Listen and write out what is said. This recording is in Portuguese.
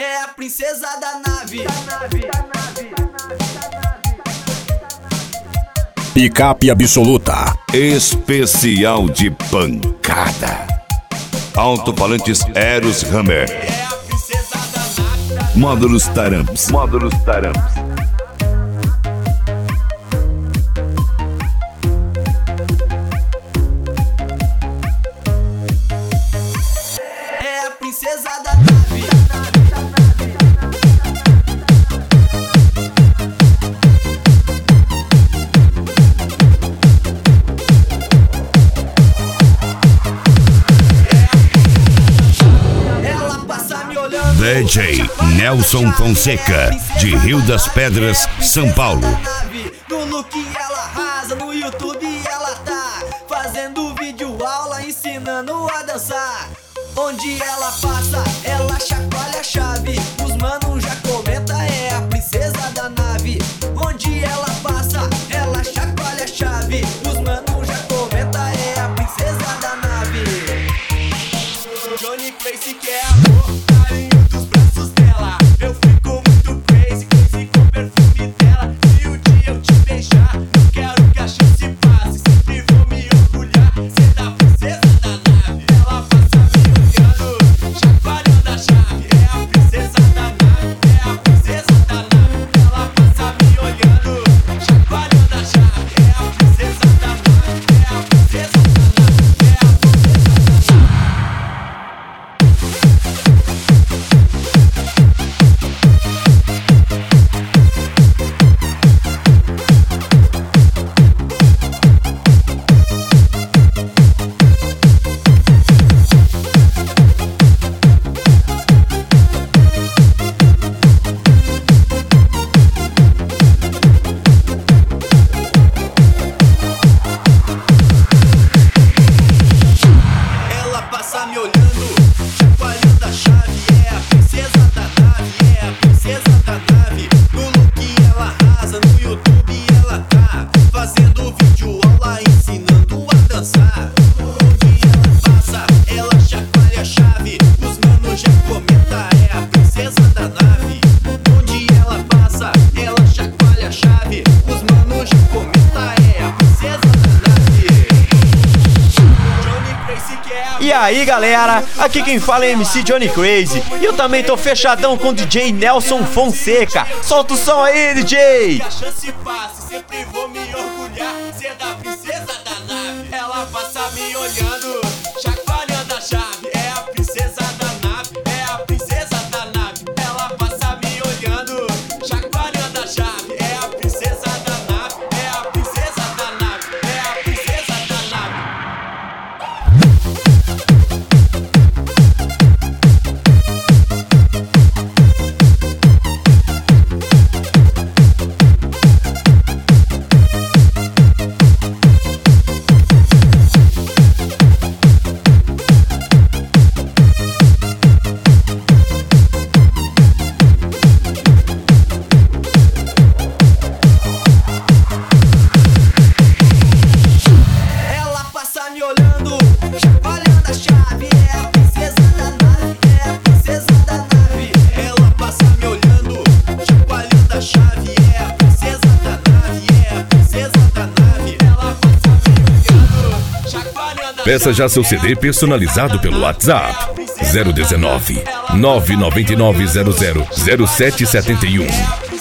é a princesa da nave. Picape absoluta. Especial de pancada. Alto-falantes Eros Hammer. É a princesa da nave. Módulos Taramps. É a princesa da nave. Ela passa me olhando. DJ Nelson Fonseca, de Rio das Pedras, São Paulo. No look ela arrasa, no YouTube ela tá fazendo vídeo aula, ensinando a dançar. Onde ela passa, ela chacoalha a chave. Os manos já comenta, é a princesa da nave. Onde ela passa, ela chacoalha a chave. Os manos já comenta, é a princesa da nave. Johnny Crazy quer amor, carinho dos braços dela. Eu fico muito crazy, crazy com o perfume dela. Se um dia eu te beijar, eu quero que a chance passe. Sempre vou me orgulhar, ser da princesa da nave. Ela passa me olhando, chacoalhando a chave. É a princesa da nave, é a princesa da nave. Ela passa me olhando, chacoalhando a chave. É a princesa da nave, é a princesa da nave, é a princesa da nave. Ela passa me olhando, chacoalhando a chave. É a princesa da nave, é a princesa da nave. No look ela arrasa, no YouTube ela tá fazendo vídeo aula, ensinando a dançar. Onde ela passa, ela chacoalha a chave. Os manos já comenta, é a princesa da nave. Onde ela passa, ela chacoalha a chave. Os manos já comenta, é a princesa da nave. Johnny Crazy quer amor. E aí galera, aqui quem fala é MC Johnny Crazy. E eu também tô fechadão com o DJ Nelson Fonseca. Solta o som aí, DJ! Que a chance passe, sempre vou me orgulhar, ser da princesa da nave. Ela passa me olhando, chacoalhando a chave. É a princesa da nave, é a princesa da nave. Ela passa me olhando, chacoalhando a chave. É a princesa da nave, é a princesa da nave, é a princesa da nave. Ela passa me olhando, chacoalhando a chave. É a princesa da nave, é a princesa da nave. Ela passa me olhando, chacoalhando a chave. É a princesa da nave, é a princesa da nave. Ela passa me olhando, chacoalhando a Peça já seu chave. CD personalizado pelo WhatsApp 019 999 00 0771.